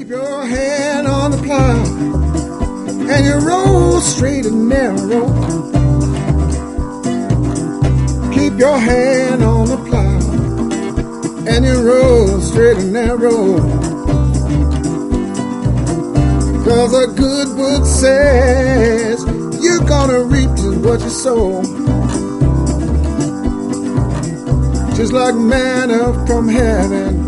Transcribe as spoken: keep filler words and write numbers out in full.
Keep your hand on the plow and you roll straight and narrow. Keep your hand on the plow and you roll straight and narrow. 'Cause a good book says you're gonna reap just what you sow. Just like manna from heaven,